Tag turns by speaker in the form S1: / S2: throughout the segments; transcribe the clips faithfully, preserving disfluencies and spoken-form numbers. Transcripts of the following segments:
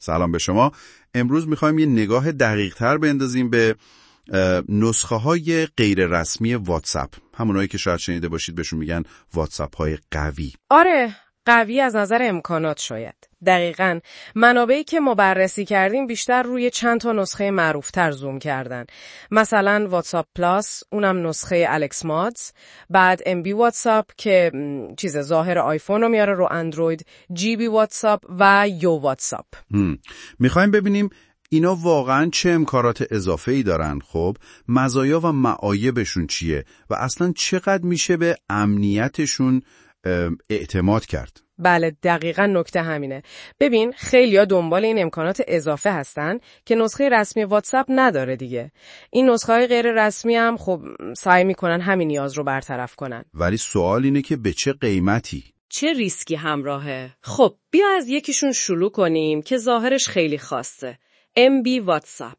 S1: سلام به شما. امروز میخوایم یه نگاه دقیق تر بندازیم به نسخه های غیر رسمی واتساپ. همونایی که شاید شنیده باشید بهشون میگن واتساپ های قوی.
S2: آره، قوی از نظر امکانات شاید. دقیقاً منابعی که ما بررسی کردیم بیشتر روی چند تا نسخه معروفتر زوم کردن. مثلا واتساپ پلاس، اونم نسخه الکس مادز، بعد ام بی واتساپ که چیز ظاهر آیفون رو میاره رو اندروید، جی بی واتساپ و یو واتساپ.
S1: میخوایم ببینیم اینا واقعاً چه امکانات اضافه‌ای دارن، خب مزایا و معایبشون چیه و اصلاً چقدر میشه به امنیتشون اعتماد کرد.
S2: بله، دقیقاً نکته همینه. ببین خیلیا دنبال این امکانات اضافه هستن که نسخه رسمی واتساپ نداره دیگه. این نسخه های غیر رسمی هم خب سعی میکنن همین نیاز رو برطرف کنن.
S1: ولی سوال اینه که به چه قیمتی؟
S2: چه ریسکی همراهه؟ خب بیا از یکیشون شروع کنیم که ظاهرش خیلی خاصه. ام بی واتساپ.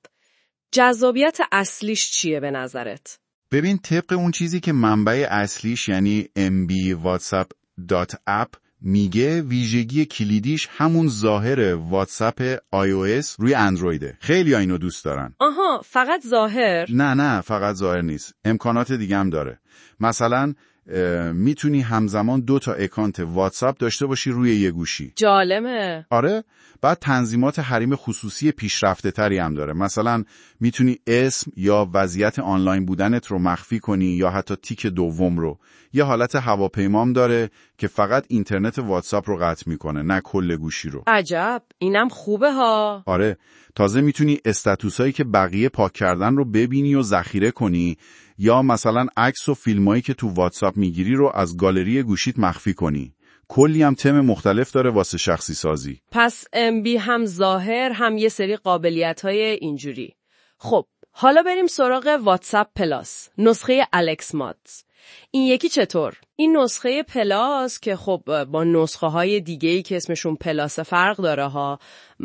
S2: جذابیت اصلیش چیه به نظرت؟
S3: ببین طبق اون چیزی که منبع اصلیش یعنی ام بی واتساپ دات اپ میگه، ویژگی کلیدیش همون ظاهر واتساپ آی او اس روی اندرویده. خیلی ها اینو دوست دارن.
S2: آها، فقط ظاهر؟
S3: نه نه فقط ظاهر نیست، امکانات دیگه هم داره. مثلا میتونی همزمان دو تا اکانت واتساپ داشته باشی روی یه گوشی.
S2: جالبه.
S3: آره، بعد تنظیمات حریم خصوصی پیشرفته تری هم داره. مثلا میتونی اسم یا وضعیت آنلاین بودنت رو مخفی کنی یا حتی تیک دوم رو. یه حالت هواپیمام داره که فقط اینترنت واتساپ رو قطع میکنه، نه کل گوشی رو.
S2: عجب، اینم خوبه ها.
S3: آره، تازه میتونی استاتوسایی که بقیه پاک کردن رو ببینی و ذخیره کنی، یا مثلا عکس و فیلمایی که تو واتساپ میگیری رو از گالری گوشیت مخفی کنی. کلی هم تم مختلف داره واسه شخصی سازی.
S2: پس ام بی هم ظاهر هم یه سری قابلیت‌های اینجوری. خب حالا بریم سراغ واتساپ پلاس، نسخه الکس مادز. این یکی چطور؟ این نسخه پلاس که خب با نسخه های دیگه‌ای که اسمشون پلاس فرق داره ها،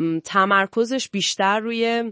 S2: تمرکزش بیشتر روی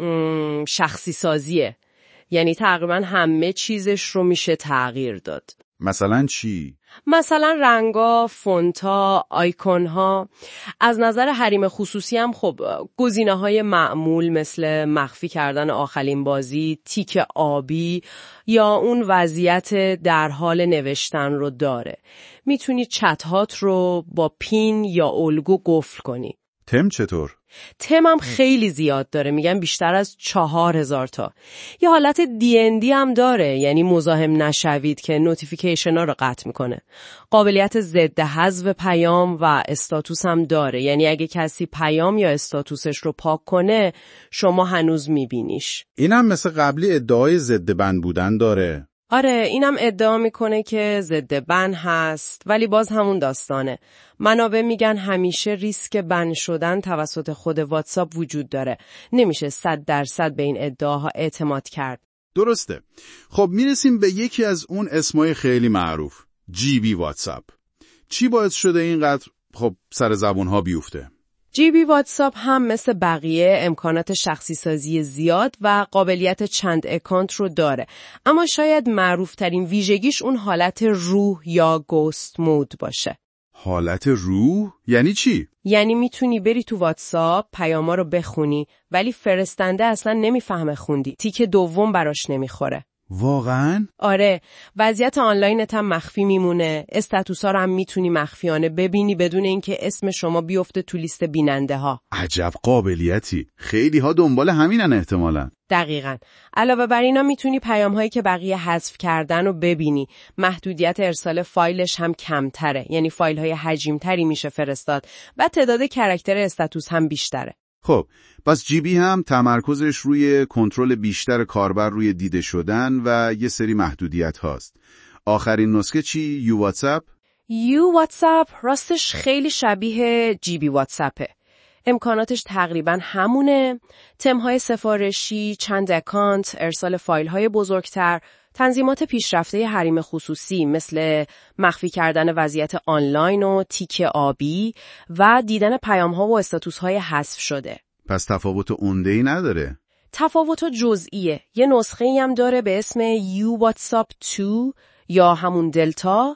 S2: شخصی سازیه. یعنی تقریبا همه چیزش رو میشه تغییر داد.
S3: مثلا چی؟
S2: مثلا رنگا، فونتا، آیکونها. از نظر حریم خصوصی هم خب گزینه‌های معمول مثل مخفی کردن آخرین بازی، تیک آبی یا اون وضعیت در حال نوشتن رو داره. میتونی چت‌هات رو با پین یا الگو قفل کنی.
S3: تم چطور؟
S2: تم هم خیلی زیاد داره، میگن بیشتر از چهار هزار تا. یه حالت دی ان دی هم داره، یعنی مزاحم نشوید که نوتیفیکیشن ها رو قطع میکنه. قابلیت ضد حذف پیام و استاتوس هم داره، یعنی اگه کسی پیام یا استاتوسش رو پاک کنه شما هنوز میبینیش.
S1: اینم مثل قبلی ادعای ضد بند بودن داره.
S2: آره، اینم ادعا میکنه که ضد بن هست، ولی باز همون داستانه. منابع میگن همیشه ریسک بن شدن توسط خود واتساپ وجود داره. نمیشه صد درصد به این ادعاها اعتماد کرد.
S1: درسته. خب میرسیم به یکی از اون اسمای خیلی معروف، جی بی واتساپ. چی باعث شده اینقدر خب سر زبونها بیفته؟
S2: جی بی واتساپ هم مثل بقیه امکانات شخصی سازی زیاد و قابلیت چند اکانت رو داره، اما شاید معروفترین ویژگیش اون حالت روح یا گوست مود باشه.
S1: حالت روح؟ یعنی چی؟
S2: یعنی میتونی بری تو واتساپ پیاما رو بخونی ولی فرستنده اصلا نمیفهمه خوندی، تیک دوم براش نمیخوره.
S1: واقعاً؟
S2: آره، وضعیت آنلاینت هم مخفی میمونه، استاتوسا رو هم میتونی مخفیانه ببینی بدون اینکه اسم شما بیفته تو لیست بیننده ها.
S1: عجب قابلیتی. خیلی ها دنبال همینن احتمالاً.
S2: دقیقاً. علاوه بر اینا میتونی پیام هایی که بقیه حذف کردن رو ببینی. محدودیت ارسال فایلش هم کمتره، یعنی فایل های حجیم تری میشه فرستاد و تعداد کاراکتر استاتوس هم بیشتره.
S1: خب پس جی بی هم تمرکزش روی کنترل بیشتر کاربر روی دیده شدن و یه سری محدودیت هاست. آخرین نسخه چی؟ یو واتساپ؟
S2: یو واتساپ راستش خیلی شبیه جی بی واتساپه. امکاناتش تقریبا همونه، تمهای سفارشی، چند اکانت، ارسال فایل‌های بزرگتر، تنظیمات پیشرفته حریم خصوصی مثل مخفی کردن وضعیت آنلاین و تیک آبی و دیدن پیام‌ها و استاتوس‌های حذف شده.
S1: پس تفاوت عمده‌ای نداره؟
S2: تفاوت جزئیه. یه نسخه‌ای هم داره به اسم یو واتساپ دو یا همون دلتا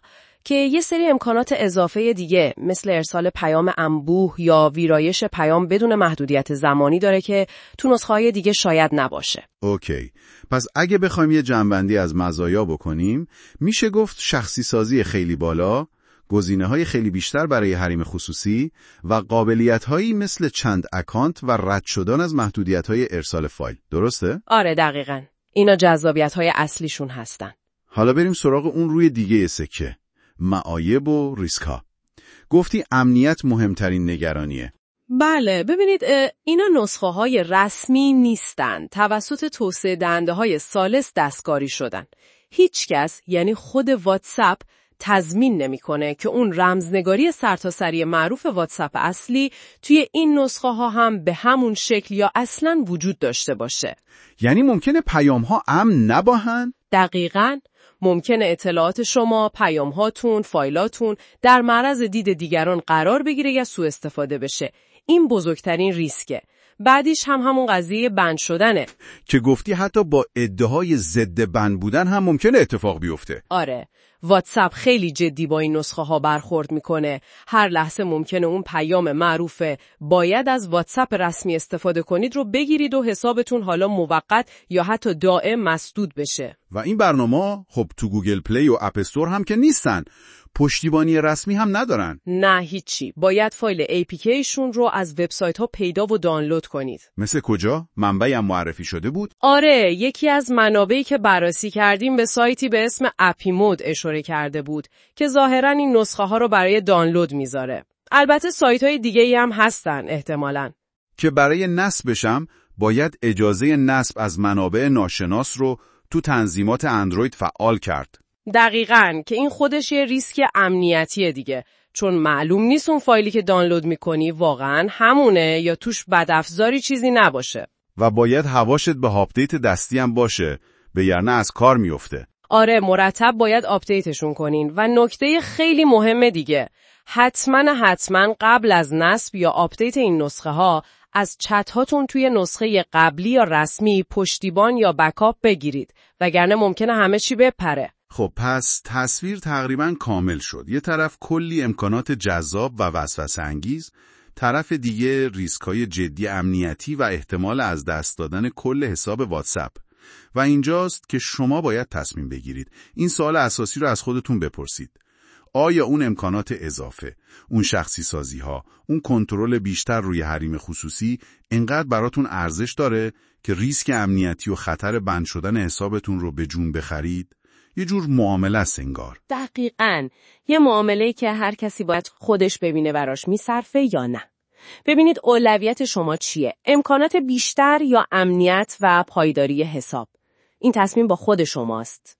S2: که یه سری امکانات اضافه دیگه مثل ارسال پیام انبوه یا ویرایش پیام بدون محدودیت زمانی داره که تو نسخه‌های دیگه شاید نباشه.
S1: اوکی. پس اگه بخوایم یه جنبندی از مزایا بکنیم، میشه گفت شخصی سازی خیلی بالا، گزینه‌های خیلی بیشتر برای حریم خصوصی و قابلیت‌هایی مثل چند اکانت و رد شدن از محدودیت‌های ارسال فایل. درسته؟
S2: آره دقیقاً. اینا جذابیت‌های اصلیشون هستن.
S1: حالا بریم سراغ اون روی دیگه سکه. معایب و ریسک‌ها. گفتی امنیت مهمترین نگرانیه.
S2: بله، ببینید اینا نسخه‌های رسمی نیستن. توسط توسعه دهنده‌های ثالث دستکاری شدن. هیچ کس، یعنی خود واتساپ، تضمین نمی‌کنه که اون رمزنگاری سرتاسری معروف واتساپ اصلی توی این نسخه‌ها هم به همون شکل یا اصلاً وجود داشته باشه.
S1: یعنی ممکنه پیام‌ها امن نباهن؟
S2: دقیقاً. ممکنه اطلاعات شما، پیام‌هاتون، فایلاتون در معرض دید دیگران قرار بگیره یا سوء استفاده بشه. این بزرگترین ریسکه. بعدیش هم همون قضیه بند شدنه.
S1: که گفتی حتی با ادعای ضد بند بودن هم ممکنه اتفاق بیفته.
S2: آره. واتساپ خیلی جدی با این نسخه ها برخورد میکنه. هر لحظه ممکنه اون پیام معروف باید از واتساپ رسمی استفاده کنید رو بگیرید و حسابتون حالا موقت یا حتی دائم مسدود بشه.
S1: و این برنامه خب تو گوگل پلی و اپ استور هم که نیستن. پشتیبانی رسمی هم ندارن.
S2: نه هیچی. باید فایل ای پی کیشون رو از وبسایت ها پیدا و دانلود کنید.
S1: مثل کجا؟ منبعی هم معرفی شده بود؟
S2: آره، یکی از منابعی که بررسی کردیم به سایتی به اسم اپیمود اشاره کرده بود که ظاهراً این نسخه ها رو برای دانلود میذاره. البته سایت های دیگه‌ای هم هستن احتمالاً.
S1: که برای نصبشم باید اجازه نصب از منابع ناشناس رو تو تنظیمات اندروید فعال کرد.
S2: دقیقاً، که این خودش یه ریسک امنیتیه دیگه، چون معلوم نیست اون فایلی که دانلود میکنی واقعاً همونه یا توش بدافزاری چیزی نباشه.
S1: و باید حواشت به آپدیت دستی هم باشه، وگرنه از کار میفته.
S2: آره، مرتب باید آپدیتشون کنین. و نکته خیلی مهمه دیگه، حتما حتما قبل از نصب یا آپدیت این نسخه ها از چت هاتون توی نسخه قبلی یا رسمی پشتیبان یا بکاپ بگیرید، وگرنه ممکنه همه چی بپره.
S1: خب پس تصویر تقریباً کامل شد. یه طرف کلی امکانات جذاب و وسوسه انگیز، طرف دیگه ریسک‌های جدی امنیتی و احتمال از دست دادن کل حساب واتساپ. و اینجاست که شما باید تصمیم بگیرید. این سوال اساسی رو از خودتون بپرسید. آیا اون امکانات اضافه، اون شخصی سازی ها، اون کنترل بیشتر روی حریم خصوصی انقدر براتون ارزش داره که ریسک امنیتی و خطر بند شدن حسابتون رو به جون بخرید؟ یه جور معامله است انگار.
S2: دقیقاً. یه معامله‌ای که هر کسی باید خودش ببینه براش میصرفه یا نه. ببینید اولویت شما چیه؟ امکانات بیشتر یا امنیت و پایداری حساب؟ این تصمیم با خود شماست.